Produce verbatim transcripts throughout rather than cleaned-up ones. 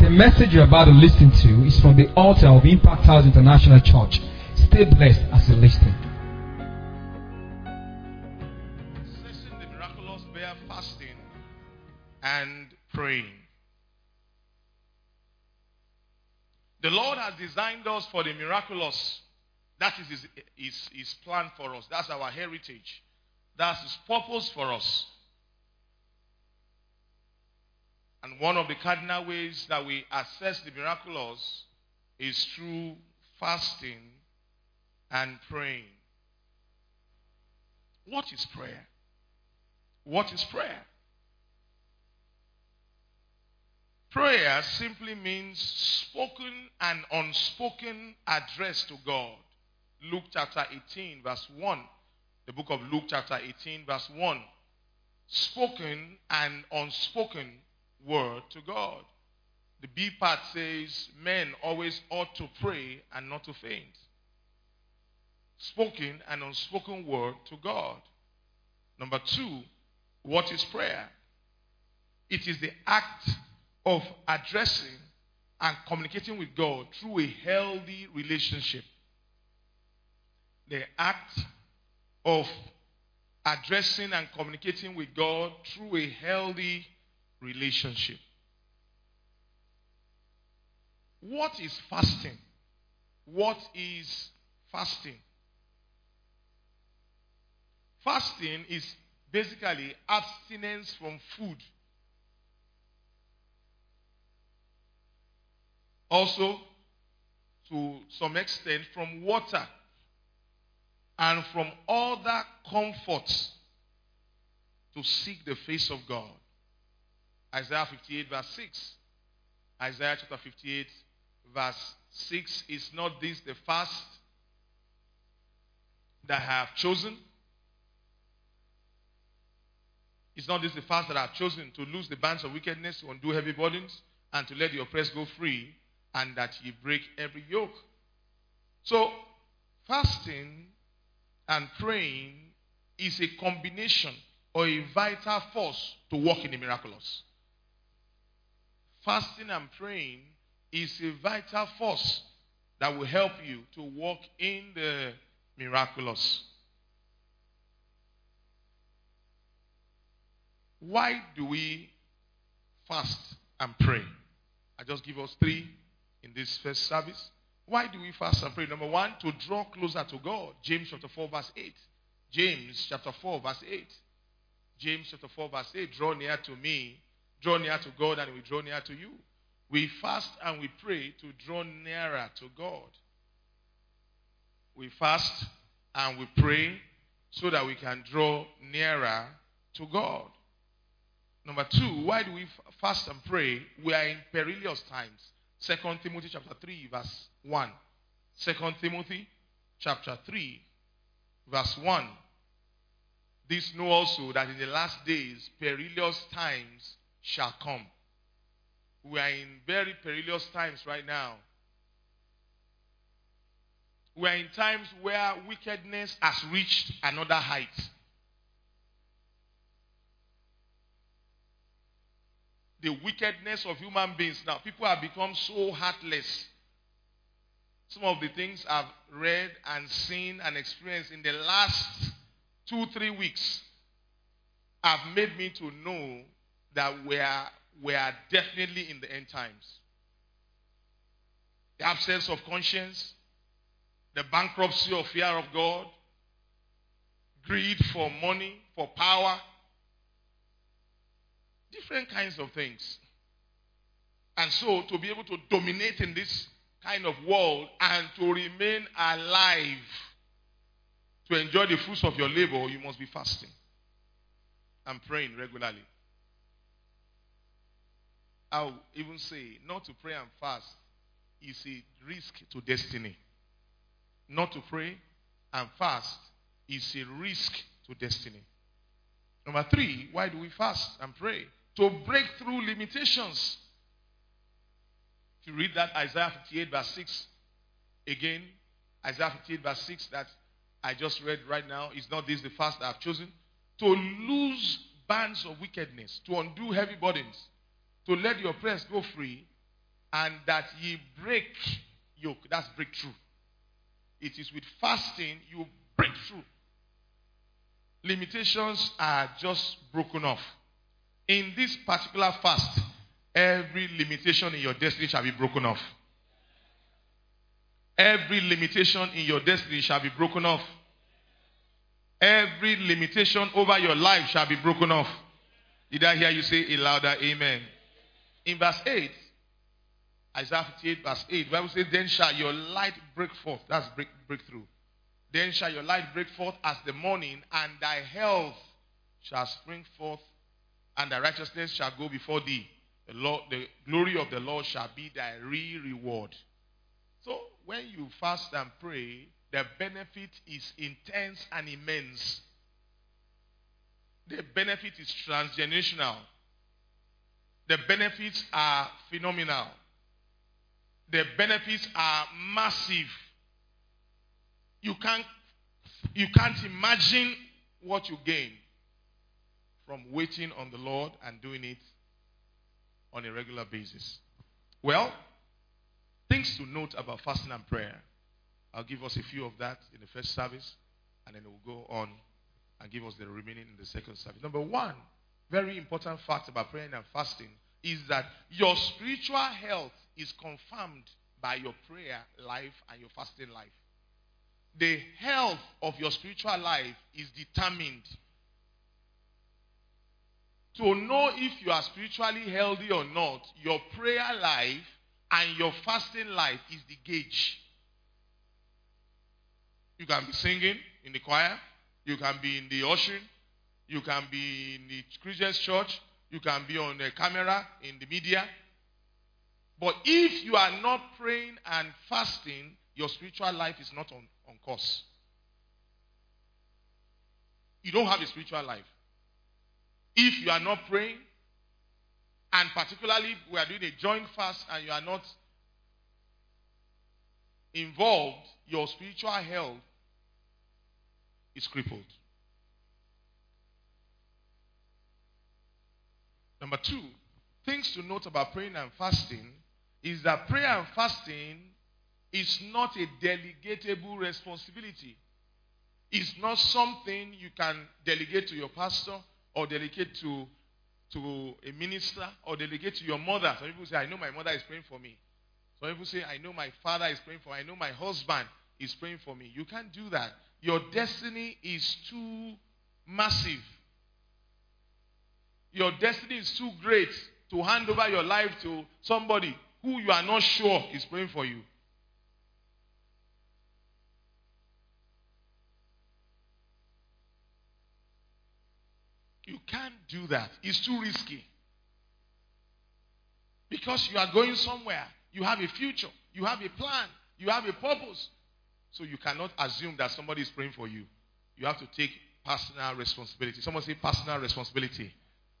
The message you're about to listen to is from the altar of Impact House International Church. Stay blessed as you listen. Assessing the miraculous via fasting and praying. The Lord has designed us for the miraculous. That is his, his, his plan for us. That's our heritage. That's his purpose for us. And one of the cardinal ways that we assess the miraculous is through fasting and praying. What is prayer? What is prayer? Prayer simply means spoken and unspoken address to God. Luke chapter eighteen verse one. The book of Luke chapter eighteen verse one. Spoken and unspoken word to God. The B part says men always ought to pray and not to faint. Spoken and unspoken word to God. Number two, what is prayer? It is the act of addressing and communicating with God through a healthy relationship. The act of addressing and communicating with God through a healthy relationship. What is fasting? What is fasting? Fasting is basically abstinence from food. Also, to some extent, from water and from other comforts to seek the face of God. Isaiah fifty-eight verse six. Isaiah chapter fifty-eight verse six. Is not this the fast that I have chosen? Is not this the fast that I have chosen, to loose the bands of wickedness, to undo heavy burdens, and to let the oppressed go free, and that ye break every yoke? So, fasting and praying is a combination or a vital force to walk in the miraculous. Fasting and praying is a vital force that will help you to walk in the miraculous. Why do we fast and pray? I just give us three in this first service. Why do we fast and pray? Number one, to draw closer to God. James chapter four verse eight. James chapter four verse eight. James chapter four verse eight. Draw near to me. Draw near to God and we draw near to you. We fast and we pray to draw nearer to God. We fast and we pray so that we can draw nearer to God. Number two, why do we fast and pray? We are in perilous times. Second Timothy chapter three verse one. Second Timothy chapter three verse one. This know also that in the last days perilous times shall come. We are in very perilous times right now. We are in times where wickedness has reached another height. The wickedness of human beings now. People have become so heartless. Some of the things I've read and seen and experienced in the last two, three weeks have made me to know that we are, we are definitely in the end times. The absence of conscience, the bankruptcy of fear of God, greed for money, for power, different kinds of things. And so, to be able to dominate in this kind of world and to remain alive, to enjoy the fruits of your labor, you must be fasting and praying regularly. I'll even say, not to pray and fast is a risk to destiny. Not to pray and fast is a risk to destiny. Number three, why do we fast and pray? To break through limitations. If you read that Isaiah fifty-eight verse six again, Isaiah fifty-eight verse six that I just read right now, is not this the fast that I've chosen? To loose bands of wickedness, to undo heavy burdens, to let the oppressed go free, and that ye break yoke. That's breakthrough. It is with fasting you break through. Limitations are just broken off. In this particular fast, every limitation in your destiny shall be broken off. Every limitation in your destiny shall be broken off. Every limitation over your life shall be broken off. Did I hear you say a louder amen? In verse eight, Isaiah fifty-eight verse eight, the Bible says, then shall your light break forth. That's break, breakthrough. Then shall your light break forth as the morning, and thy health shall spring forth, and thy righteousness shall go before thee. The Lord, the glory of the Lord shall be thy real reward. So, when you fast and pray, the benefit is intense and immense. The benefit is transgenerational. The benefits are phenomenal. The benefits are massive. You can't, you can't imagine what you gain from waiting on the Lord and doing it on a regular basis. Well, things to note about fasting and prayer. I'll give us a few of that in the first service, and then we'll go on and give us the remaining in the second service. Number one, very important fact about praying and fasting is that your spiritual health is confirmed by your prayer life and your fasting life. The health of your spiritual life is determined. To know if you are spiritually healthy or not, your prayer life and your fasting life is the gauge. You can be singing in the choir. You can be in the ushering. You can be in the Christian church. You can be on the camera, in the media. But if you are not praying and fasting, your spiritual life is not on, on course. You don't have a spiritual life. If you are not praying, and particularly if we are doing a joint fast and you are not involved, your spiritual health is crippled. Number two, things to note about praying and fasting is that prayer and fasting is not a delegatable responsibility. It's not something you can delegate to your pastor or delegate to, to a minister or delegate to your mother. Some people say, I know my mother is praying for me. Some people say, I know my father is praying for me. I know my husband is praying for me. You can't do that. Your destiny is too massive. Your destiny is too great to hand over your life to somebody who you are not sure is praying for you. You can't do that. It's too risky. Because you are going somewhere. You have a future. You have a plan. You have a purpose. So you cannot assume that somebody is praying for you. You have to take personal responsibility. Someone say personal responsibility.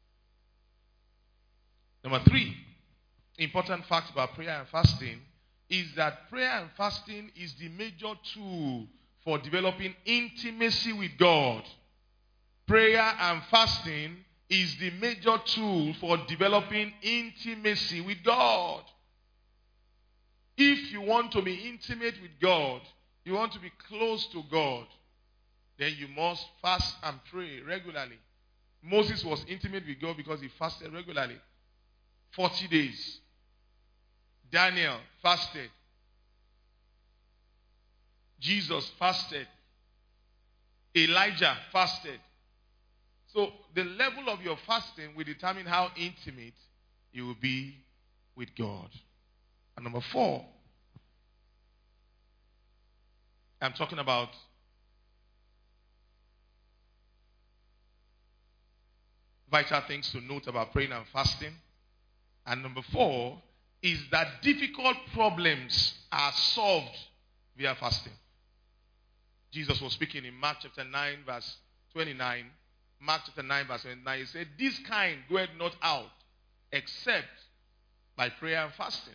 Number three, important fact about prayer and fasting is that prayer and fasting is the major tool for developing intimacy with God. Prayer and fasting is the major tool for developing intimacy with God. If you want to be intimate with God, you want to be close to God, then you must fast and pray regularly. Moses was intimate with God because he fasted regularly. forty days. Daniel fasted. Jesus fasted. Elijah fasted. So the level of your fasting will determine how intimate you will be with God. And number four, I'm talking about vital things to note about praying and fasting. And number four is that difficult problems are solved via fasting. Jesus was speaking in Mark chapter nine verse twenty-nine. Mark chapter nine verse twenty-nine. He said, this kind goeth not out except by prayer and fasting.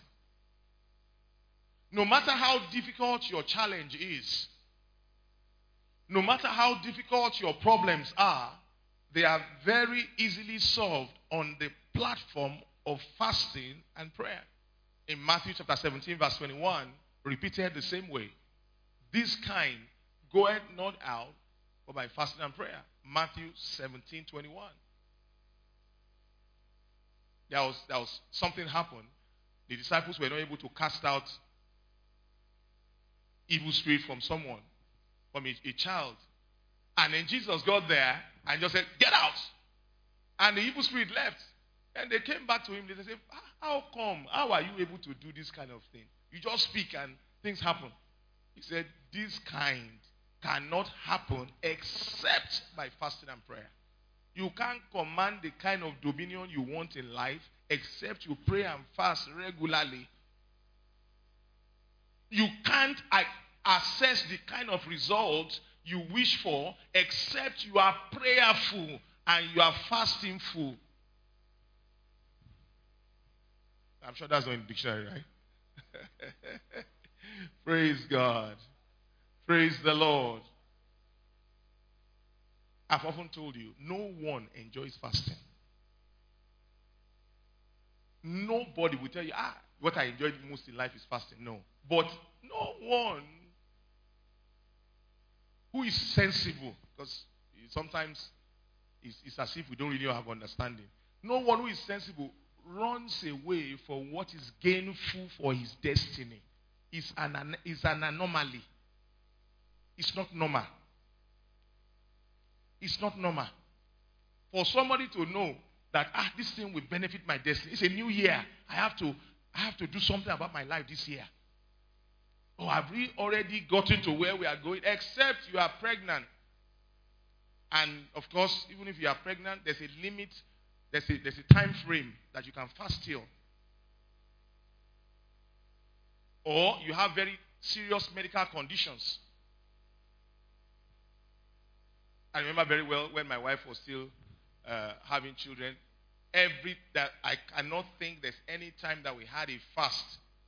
No matter how difficult your challenge is, no matter how difficult your problems are, they are very easily solved on the platform of fasting and prayer. in Matthew chapter seventeen, verse twenty-one, repeated the same way. This kind goeth not out but by fasting and prayer. Matthew seventeen, twenty-one. There was, there was something happened. The disciples were not able to cast out evil spirit from someone, from a, a child. And then Jesus got there and just said, get out. And the evil spirit left. And they came back to him. They said, how come? How are you able to do this kind of thing? You just speak and things happen. He said, this kind cannot happen except by fasting and prayer. You can't command the kind of dominion you want in life except you pray and fast regularly. You can't assess the kind of results you wish for except you are prayerful and you are fasting full. I'm sure that's not in the dictionary, right? Praise God. Praise the Lord. I've often told you, no one enjoys fasting. Nobody will tell you, ah, what I enjoyed most in life is fasting. No. But no one who is sensible, because sometimes it's, it's as if we don't really have understanding. No one who is sensible runs away for what is gainful for his destiny. It's an, it's an anomaly. It's not normal. It's not normal. For somebody to know that, ah, this thing will benefit my destiny. It's a new year. I have to, I have to do something about my life this year. Oh, have we already gotten to where we are going? Except you are pregnant. And of course, even if you are pregnant, there's a limit, there's a, there's a time frame that you can fast till. Or you have very serious medical conditions. I remember very well when my wife was still uh, having children. Every that I cannot think there's any time that we had a fast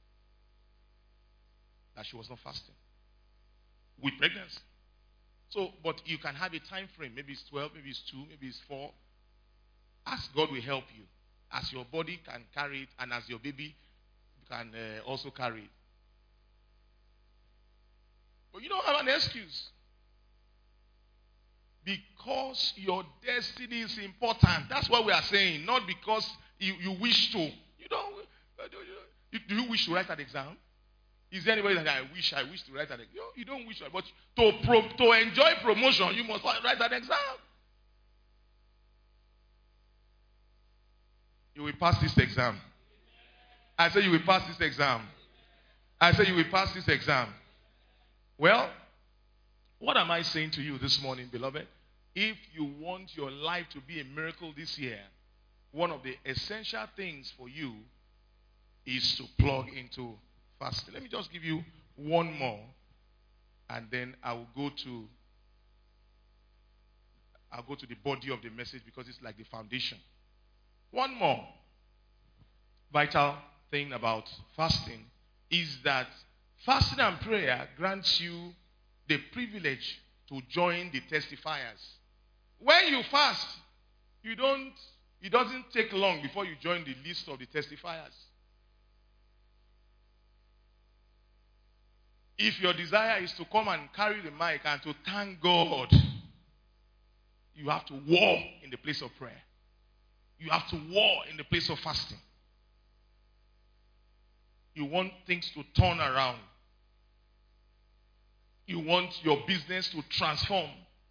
that she was not fasting with pregnancy. So, but you can have a time frame. Maybe it's twelve, maybe it's two, maybe it's four. As God will help you, as your body can carry it, and as your baby can uh, also carry it. But you don't have an excuse. Because your destiny is important. That's what we are saying. Not because you, you wish to. You don't. You, do you wish to write an exam? Is there anybody that I wish I wish to write an exam? You, you don't wish to. But to, pro, to enjoy promotion, you must write an exam. You will pass this exam. I say you will pass this exam. I say you will pass this exam. Well, what am I saying to you this morning, beloved? If you want your life to be a miracle this year, one of the essential things for you is to plug into fasting. Let me just give you one more, and then I will go to I'll go to the body of the message because it's like the foundation. One more vital thing about fasting is that fasting and prayer grants you the privilege to join the testifiers. When you fast, you don't, it doesn't take long before you join the list of the testifiers. If your desire is to come and carry the mic and to thank God, you have to war in the place of prayer. You have to war in the place of fasting. You want things to turn around. You want your business to transform.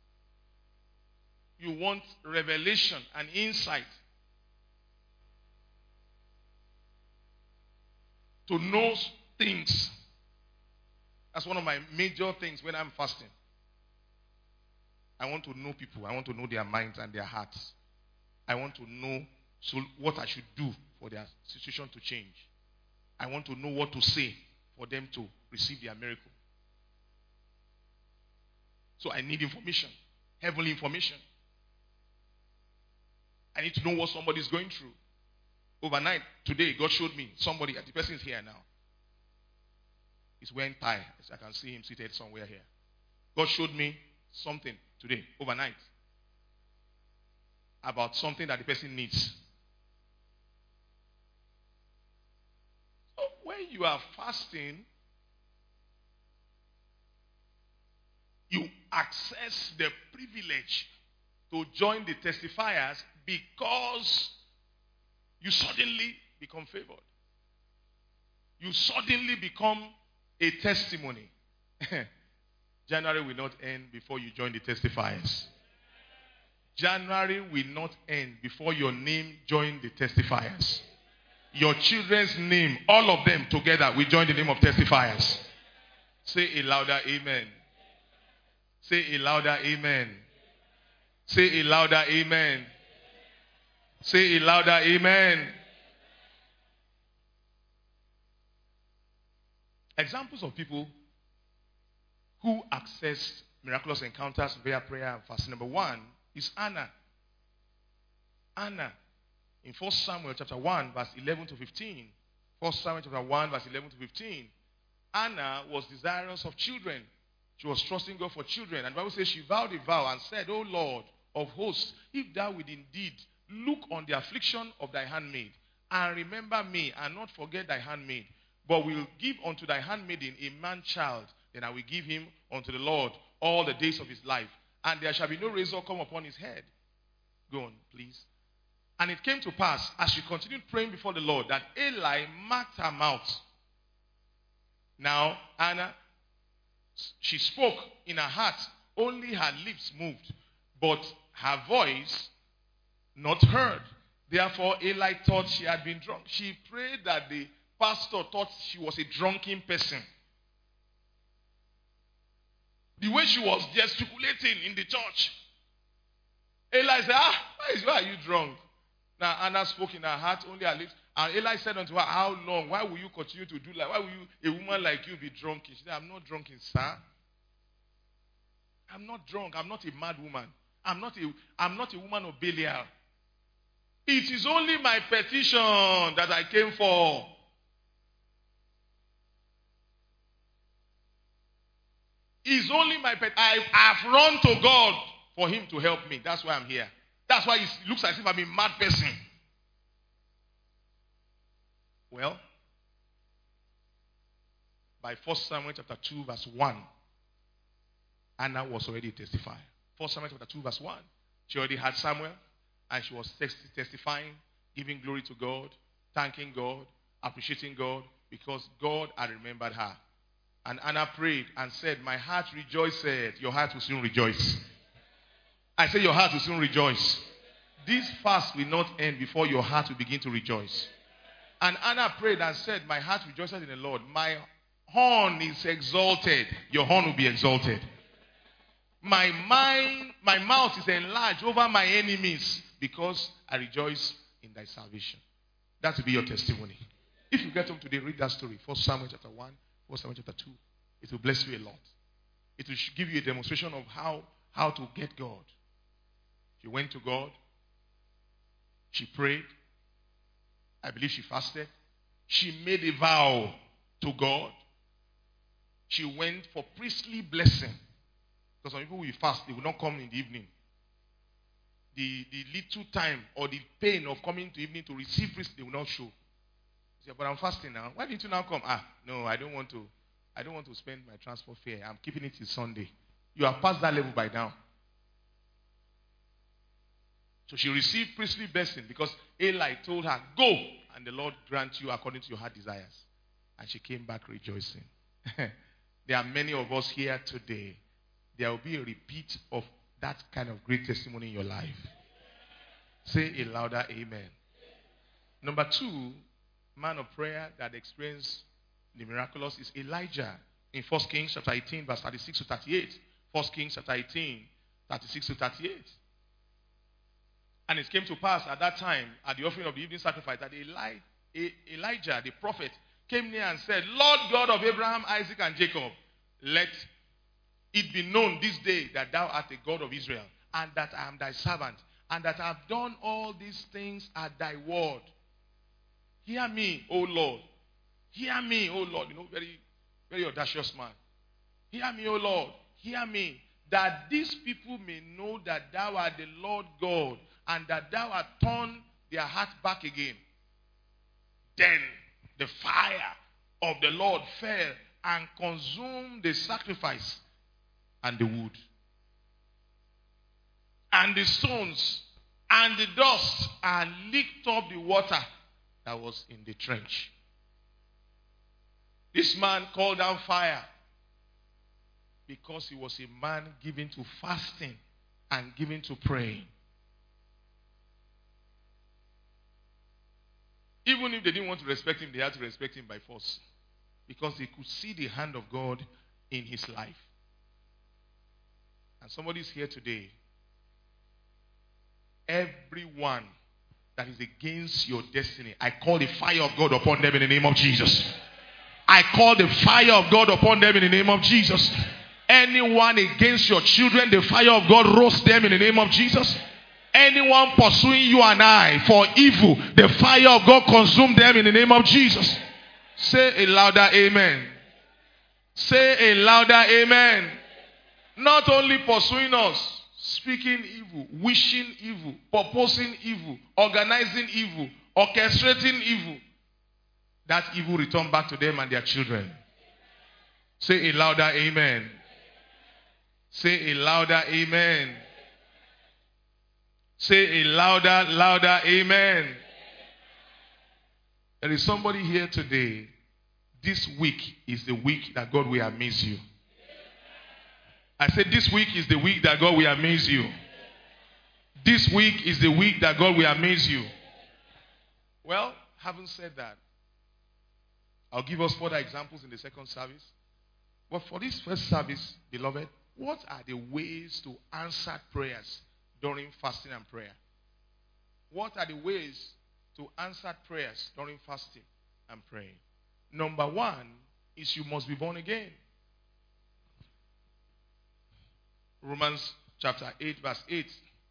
You want revelation and insight. To know things. That's one of my major things when I'm fasting. I want to know people. I want to know their minds and their hearts. I want to know so what I should do for their situation to change. I want to know what to say for them to receive their miracle. So I need information, heavenly information. I need to know what somebody is going through. Overnight, today, God showed me somebody, the person is here now. He's wearing tie. I can see him seated somewhere here. God showed me something today, overnight, about something that the person needs. So you are fasting, you access the privilege to join the testifiers because you suddenly become favored. You suddenly become a testimony. January will not end before you join the testifiers. January will not end before your name join the testifiers. Your children's name, all of them together, will join the name of testifiers. Say a louder amen. Say a louder amen. Say a louder amen. Say a louder amen. Examples of people who accessed miraculous encounters via prayer and fasting. Number one is Anna. Anna. In First Samuel chapter one, verse eleven to fifteen. First Samuel chapter one, verse eleven to fifteen. Anna was desirous of children. She was trusting God for children. And the Bible says she vowed a vow and said, O Lord of hosts, if thou wilt indeed look on the affliction of thy handmaid, and remember me, and not forget thy handmaid, but will give unto thy handmaiden a man child, then I will give him unto the Lord all the days of his life, and there shall be no razor come upon his head. Go on, please. And it came to pass, as she continued praying before the Lord, that Eli marked her mouth. Now, Anna, she spoke in her heart, only her lips moved, but her voice not heard. Therefore, Eli thought she had been drunk. She prayed that the pastor thought she was a drunken person. The way she was gesticulating in the church. Eli said, ah, why, is, why are you drunk? Now, Anna spoke in her heart, only her lips. And Eli said unto her, how long? Why will you continue to do like? Why will you, a woman like you, be drunken? She said, I'm not drunken, sir. I'm not drunk. I'm not a mad woman. I'm not a, I'm not a woman of Belial. It is only my petition that I came for. It's only my petition. I have run to God for him to help me. That's why I'm here. That's why it looks as if I'm a mad person. Well, by First Samuel chapter two, verse one, Anna was already testifying. First Samuel chapter two, verse one. She already had Samuel, and she was testifying, giving glory to God, thanking God, appreciating God, because God had remembered her. And Anna prayed and said, my heart rejoiceth. Your heart will soon rejoice. I say your heart will soon rejoice. This fast will not end before your heart will begin to rejoice. And Anna prayed and said, my heart rejoices in the Lord. My horn is exalted. Your horn will be exalted. My mind, my mouth is enlarged over my enemies because I rejoice in thy salvation. That will be your testimony. If you get home today, read that story. First Samuel chapter one, First Samuel chapter two. It will bless you a lot. It will give you a demonstration of how, how to get God. She went to God. She prayed. I believe she fasted. She made a vow to God. She went for priestly blessing. Because some people will fast, they will not come in the evening. The, the little time or the pain of coming to evening to receive priest, they will not show. Say, but I'm fasting now. Why didn't you now come? Ah, no, I don't want to. I don't want to spend my transport fare. I'm keeping it till Sunday. You have passed that level by now. So she received priestly blessing because Eli told her, go, and the Lord grant you according to your heart desires. And she came back rejoicing. There are many of us here today. There will be a repeat of that kind of great testimony in your life. Say a louder amen. Number two, man of prayer that experienced the miraculous is Elijah. In First Kings chapter eighteen, verse thirty-six to thirty-eight. First Kings chapter eighteen, thirty-six to thirty-eight. And it came to pass at that time, at the offering of the evening sacrifice, that Eli, Elijah, the prophet, came near and said, Lord God of Abraham, Isaac, and Jacob, let it be known this day that thou art the God of Israel, and that I am thy servant, and that I have done all these things at thy word. Hear me, O Lord. Hear me, O Lord. You know, very, very audacious man. Hear me, O Lord. Hear me, that these people may know that thou art the Lord God, and that thou art turned their heart back again. Then the fire of the Lord fell and consumed the sacrifice and the wood, and the stones and the dust, and licked up the water that was in the trench. This man called down fire because he was a man given to fasting and given to praying. Even if they didn't want to respect him, they had to respect him by force, because they could see the hand of God in his life. And somebody is here today. Everyone that is against your destiny, I call the fire of God upon them in the name of Jesus. I call the fire of God upon them in the name of Jesus. Anyone against your children, the fire of God roast them in the name of Jesus. Anyone pursuing you and I for evil, the fire of God consume them in the name of Jesus. Say a louder amen. Say a louder amen. Not only pursuing us, speaking evil, wishing evil, proposing evil, organizing evil, orchestrating evil. That evil return back to them and their children. Say a louder amen. Say a louder amen. Say a louder, louder amen. There is somebody here today. This week is the week that God will amaze you. I said this week is the week that God will amaze you. This week is the week that God will amaze you. Well, having said that, I'll give us further examples in the second service. But for this first service, beloved, what are the ways to answer prayers during fasting and prayer? What are the ways to answer prayers during fasting and praying? Number one is you must be born again. Romans chapter eight verse eight.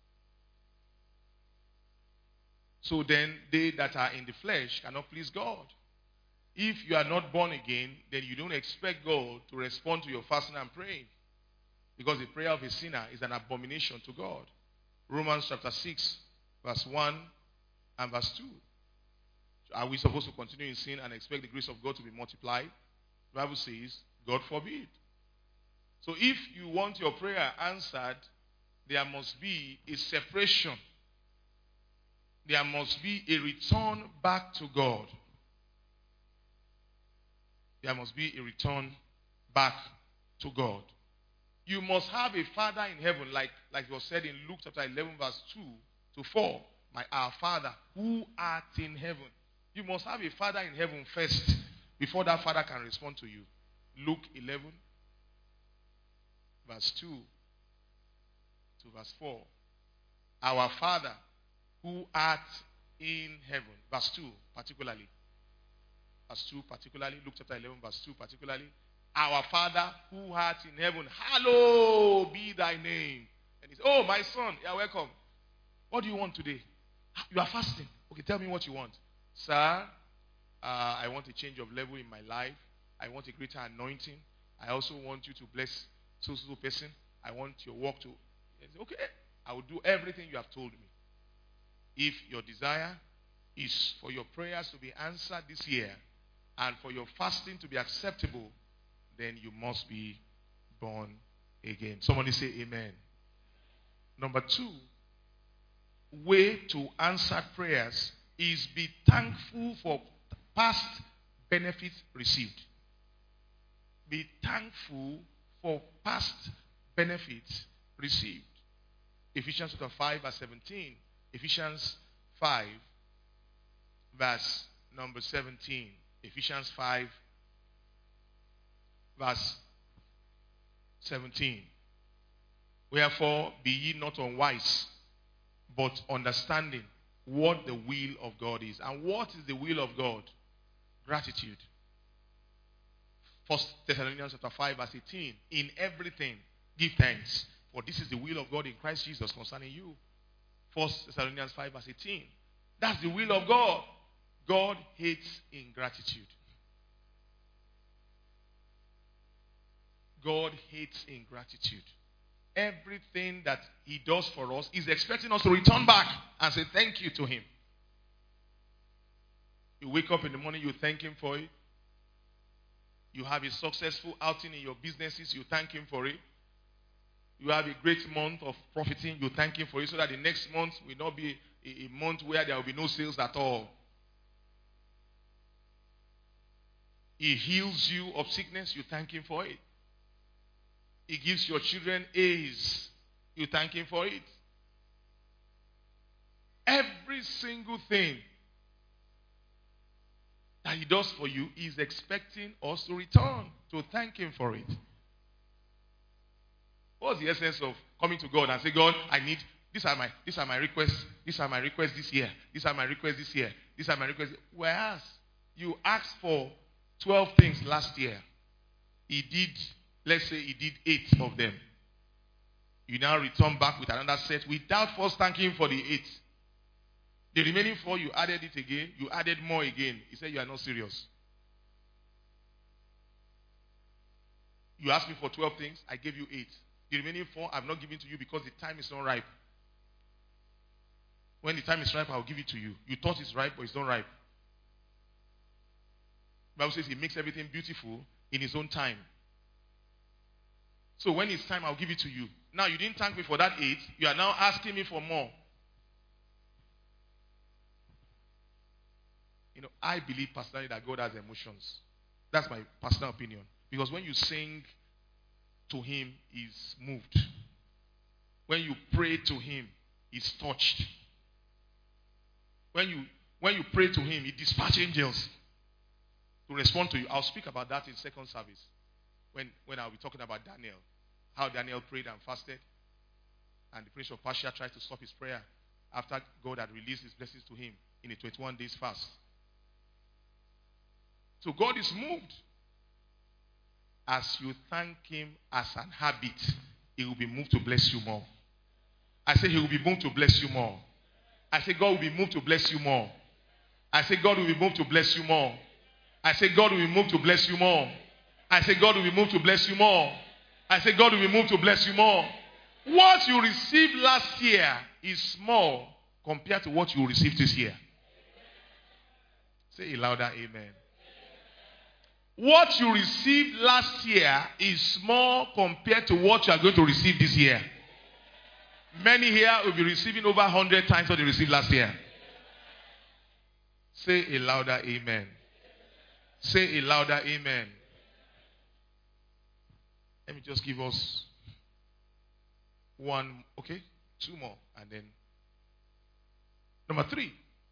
So then they that are in the flesh cannot please God. If you are not born again, then you don't expect God to respond to your fasting and praying, because the prayer of a sinner is an abomination to God. Romans chapter six verse one and verse two. Are we supposed to continue in sin and expect the grace of God to be multiplied? The Bible says, God forbid. So if you want your prayer answered, there must be a separation. There must be a return back to God. There must be a return back to God. You must have a Father in heaven, like, like was said in Luke chapter eleven, verse two to four. My our Father who art in heaven. You must have a Father in heaven first before that Father can respond to you. Luke eleven, verse two to verse four. Our Father who art in heaven. Verse two particularly. Verse two particularly. Luke chapter eleven, verse two particularly. Our Father who art in heaven, hallowed be thy name. And he said, oh, my son, you are welcome. What do you want today? You are fasting. Okay, tell me what you want. Sir, uh, I want a change of level in my life. I want a greater anointing. I also want you to bless so-so person. I want your work to... Okay, I will do everything you have told me. If your desire is for your prayers to be answered this year and for your fasting to be acceptable, then you must be born again. Somebody say amen. Number two, way to answer prayers is be thankful for past benefits received. Be thankful for past benefits received. Ephesians chapter five verse seventeen. Ephesians five verse number seventeen. Ephesians five verse seventeen. Wherefore be ye not unwise, but understanding what the will of God is. And what is the will of God? Gratitude. First Thessalonians chapter five verse eighteen. In everything give thanks, for this is the will of God in Christ Jesus concerning you. First Thessalonians five verse eighteen. That's the will of God. God hates ingratitude. God hates ingratitude. Everything that he does for us is expecting us to return back and say thank you to him. You wake up in the morning, you thank him for it. You have a successful outing in your businesses, you thank him for it. You have a great month of profiting, you thank him for it, so that the next month will not be a, a month where there will be no sales at all. He heals you of sickness, you thank him for it. He gives your children A's, you thank him for it. Every single thing that he does for you, he is expecting us to return, to thank him for it. What's the essence of coming to God and say, God, I need, these are my, these are my requests, these are my requests this year, these are my requests this year, these are my requests. Whereas you asked for twelve things last year. He did, let's say he did eight of them. You now return back with another set without first thanking him for the eight. The remaining four, you added it again, you added more again. He said, you are not serious. You asked me for twelve things, I gave you eight. The remaining four, I've not given to you because the time is not ripe. When the time is ripe, I'll give it to you. You thought it's ripe, but it's not ripe. The Bible says he makes everything beautiful in his own time. So when it's time, I'll give it to you. Now, you didn't thank me for that eight. You are now asking me for more. You know, I believe personally that God has emotions. That's my personal opinion. Because when you sing to him, he's moved. When you pray to him, he's touched. When you when you pray to him, he dispatches angels to respond to you. I'll speak about that in second service. When, when I'll be talking about Daniel. How Daniel prayed and fasted. And the prince of Persia tried to stop his prayer after God had released his blessings to him in a twenty-one days fast. So God is moved. As you thank him as an habit, he will be moved to bless you more. I say he will be moved to bless you more. I say God will be moved to bless you more. I say God will be moved to bless you more. I say God will be moved to bless you more. I say God will be moved to bless you more. I say God will be moved to bless you more. What you received last year is small compared to what you will receive this year. Say it louder, amen. What you received last year is small compared to what you are going to receive this year. Many here will be receiving over one hundred times what they received last year. Say a louder amen. Say a louder amen. Let me just give us one, okay, two more, and then number three.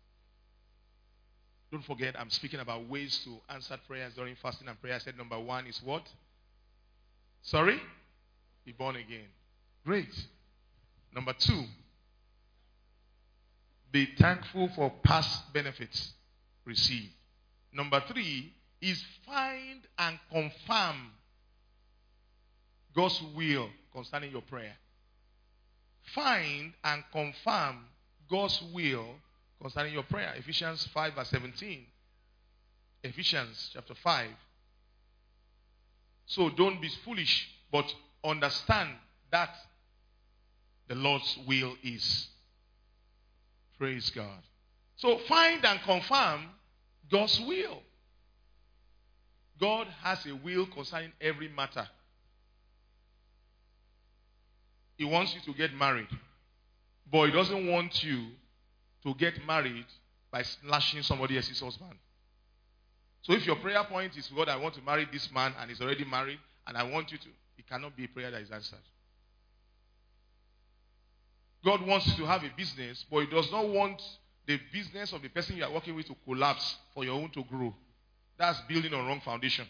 Don't forget, I'm speaking about ways to answer prayers during fasting and prayer. I said number one is what? Sorry? Be born again. Great. Number two, be thankful for past benefits received. Number three is find and confirm God's will concerning your prayer. Find and confirm God's will concerning your prayer. Ephesians five verse seventeen. Ephesians chapter five. So don't be foolish, but understand that the Lord's will is. Praise God. So find and confirm God's will. God has a will concerning every matter. He wants you to get married, but he doesn't want you to get married by slashing somebody else's husband. So if your prayer point is, God, I want to marry this man and he's already married and I want you to, it cannot be a prayer that is answered. God wants you to have a business, but he does not want the business of the person you are working with to collapse for your own to grow. That's building on wrong foundation.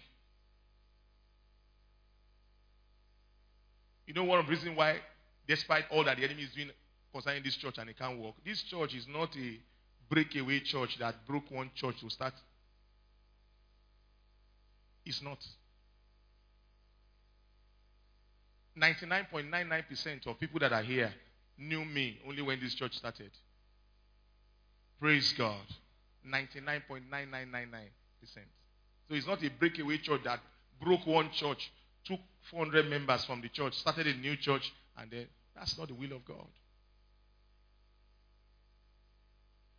You know one of the reasons why, despite all that the enemy is doing concerning this church and it can't work, this church is not a breakaway church that broke one church to start. It's not. ninety-nine point nine nine percent of people that are here knew me only when this church started. Praise God. ninety-nine point nine nine nine nine percent. So it's not a breakaway church that broke one church, took four hundred members from the church, started a new church, and then that's not the will of God.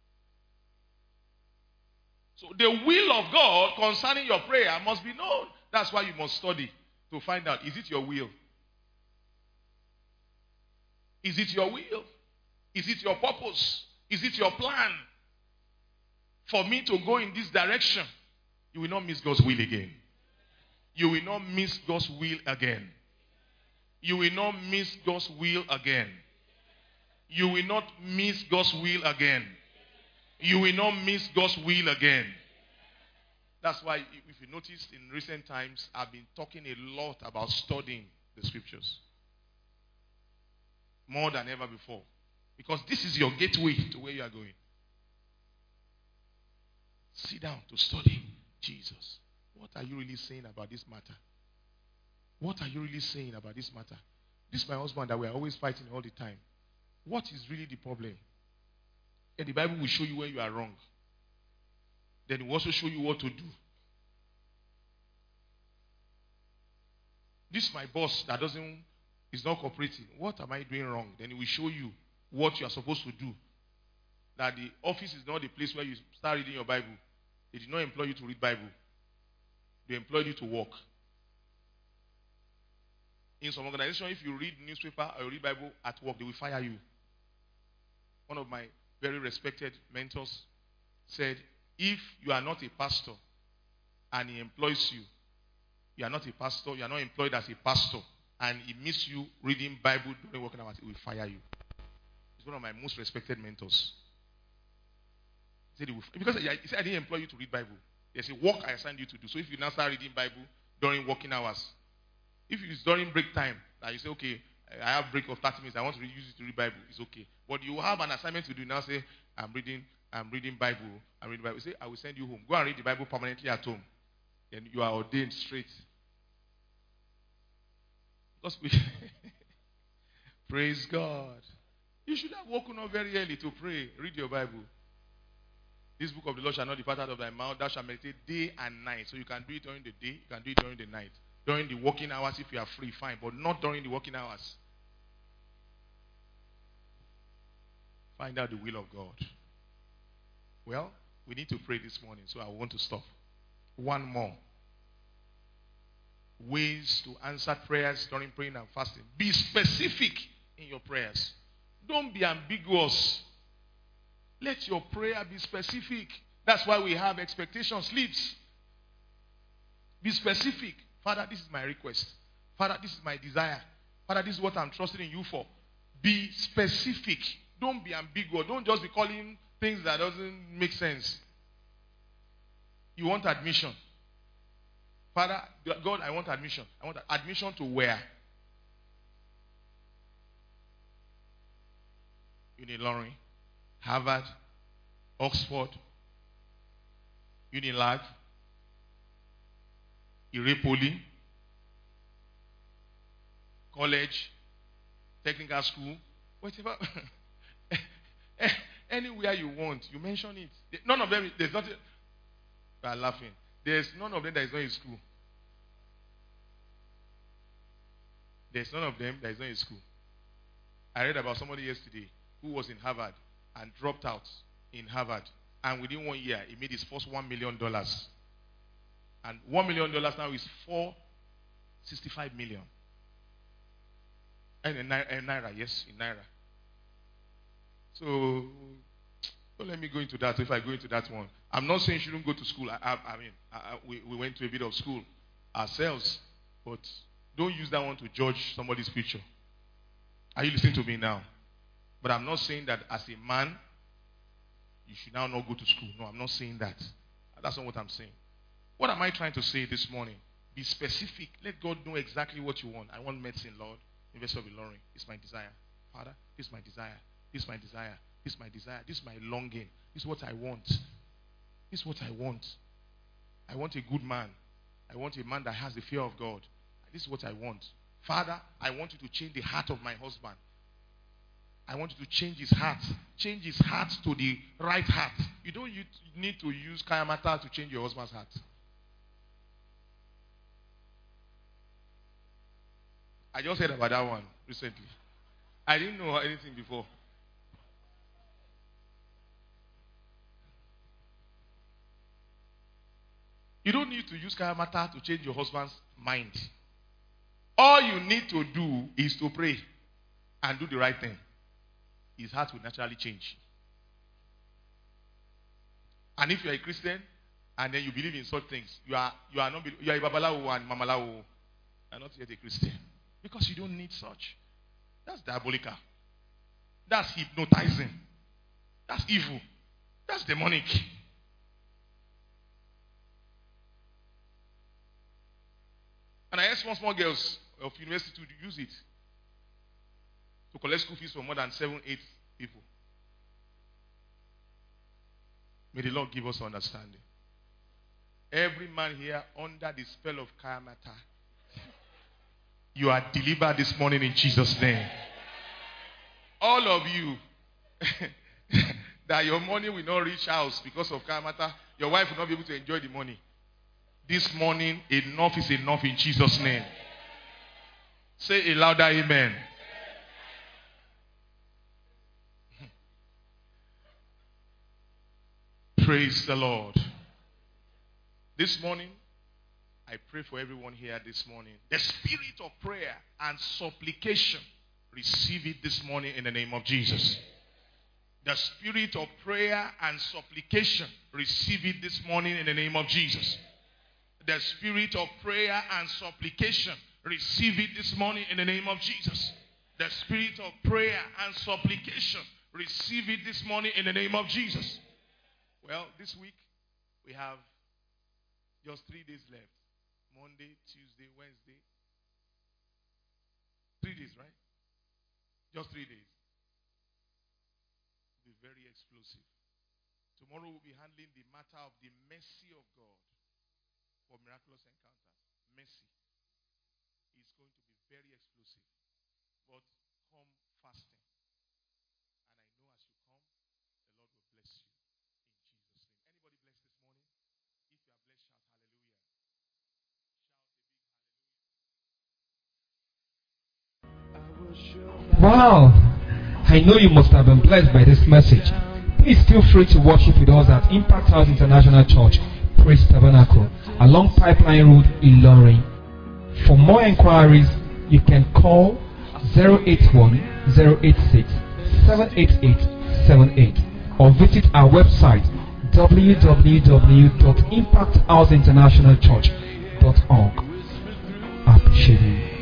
So the will of God concerning your prayer must be known. That's why you must study to find out, is it your will? Is it your will? Is it your purpose? Is it your plan for me to go in this direction? You will not miss God's will again. You will not miss God's will again. You will not miss God's will again. You will not miss God's will again. You will not miss God's will again. That's why, if you noticed in recent times, I've been talking a lot about studying the scriptures. More than ever before. Because this is your gateway to where you are going. Sit down to study Jesus. What are you really saying about this matter? What are you really saying about this matter? This is my husband that we are always fighting all the time. What is really the problem? And the Bible will show you where you are wrong. Then it will also show you what to do. This is my boss that doesn't, is not cooperating. What am I doing wrong? Then it will show you what you are supposed to do. That the office is not the place where you start reading your Bible. They did not employ you to read Bible. They employed you to work. In some organization, if you read newspaper or read Bible at work, they will fire you. One of my very respected mentors said, if you are not a pastor and he employs you, you are not a pastor, you are not employed as a pastor, and he misses you reading Bible during working hours, he will fire you. He's one of my most respected mentors. He said he will, because he said, I didn't employ you to read Bible. There's a work I assigned you to do. So if you now start reading Bible during working hours, if it's during break time, that you say, okay, I have break of thirty minutes, I want to use it to read Bible, it's okay. But you have an assignment to do now. Say, I'm reading, I'm reading Bible, I'm reading Bible. Say, I will send you home. Go and read the Bible permanently at home. Then you are ordained straight. Because we praise God. You should have woken up very early to pray. Read your Bible. This book of the Lord shall not depart out of thy mouth. Thou shalt meditate day and night. So you can do it during the day. You can do it during the night. During the working hours, if you are free, fine. But not during the working hours. Find out the will of God. Well, we need to pray this morning, so I want to stop. One more. Ways to answer prayers during praying and fasting. Be specific in your prayers. Don't be ambiguous. Let your prayer be specific. That's why we have expectation slips. Be specific. Father, this is my request. Father, this is my desire. Father, this is what I'm trusting in you for. Be specific. Don't be ambiguous. Don't just be calling things that doesn't make sense. You want admission. Father, God, I want admission. I want admission to where? Unilorin, Harvard, Oxford, Unilag, Irepoli, college, technical school, whatever. Anywhere you want, you mention it. None of them, there's nothing. You are laughing. There's none of them that is not in school. There's none of them that is not in school. I read about somebody yesterday who was in Harvard and dropped out in Harvard. And within one year, he made his first one million dollars. And one million dollars now is four hundred sixty-five million. And in Naira, yes, in Naira. So, don't let me go into that. If I go into that one, I'm not saying you shouldn't go to school. I, I, I mean, I, I, we, we went to a bit of school ourselves. But don't use that one to judge somebody's future. Are you listening to me now? But I'm not saying that as a man, you should now not go to school. No, I'm not saying that. That's not what I'm saying. What am I trying to say this morning? Be specific. Let God know exactly what you want. I want medicine, Lord. Investor of Ilorin. It's my desire. Father, this is my desire. This is my desire. This is my desire. This is my longing. This is what I want. This is what I want. I want a good man. I want a man that has the fear of God. This is what I want. Father, I want you to change the heart of my husband. I want you to change his heart. Change his heart to the right heart. You don't need to use Kayamata to change your husband's heart. I just heard about that one recently. I didn't know anything before. You don't need to use Kayamata to change your husband's mind. All you need to do is to pray and do the right thing. His heart will naturally change. And if you are a Christian and then you believe in such things, you are you are not you are a Babalawo and Mamalawo. You are not yet a Christian. Because you don't need such. That's diabolical. That's hypnotizing. That's evil. That's demonic. And I asked small, small girls of university to use it to collect school fees for more than seven, eight people. May the Lord give us understanding. Every man here under the spell of Kayamata, you are delivered this morning in Jesus' name. All of you, that your money will not reach house because of Kayamata, your wife will not be able to enjoy the money. This morning, enough is enough in Jesus' name. Say a louder amen. Praise the Lord. This morning, I pray for everyone here this morning. The spirit of prayer and supplication, receive it this morning in the name of Jesus. The spirit of prayer and supplication, receive it this morning in the name of Jesus. The spirit of prayer and supplication, receive it this morning in the name of Jesus. The spirit of prayer and supplication, receive it this morning in the name of Jesus. Well, this week we have just three days left. Monday, Tuesday, Wednesday. Three days, right? Just three days. It'll be very explosive. Tomorrow we'll be handling the matter of the mercy of God for miraculous encounters. Mercy is going to be very explosive. But come fasting. And I know as you come, the Lord will bless you. Anybody blessed this morning? If you are blessed, shout hallelujah. Shout a big hallelujah. Wow! I know you must have been blessed by this message. Please feel free to worship with us at Impact House International Church, Praise Tabernacle, along Pipeline Road, Ilorin. For more inquiries, you can call zero eight one, zero eight six, seven eight eight seven eight or visit our website w w w dot impact house international church dot org. I appreciate you.